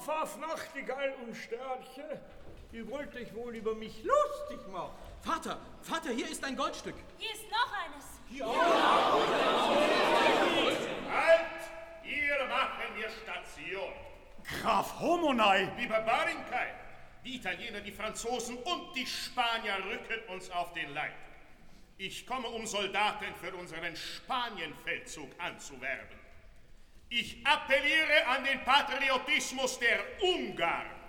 Pfaff, Nachtigall und Störche, ihr wollt euch wohl über mich lustig machen. Vater, hier ist ein Goldstück. Hier ist noch eines. Hier Halt! Hier machen wir Station. Graf Homonai! Lieber Barinkai, die Italiener, die Franzosen und die Spanier rücken uns auf den Leib. Ich komme, um Soldaten für unseren Spanienfeldzug anzuwerben. Ich appelliere an den Patriotismus der Ungarn.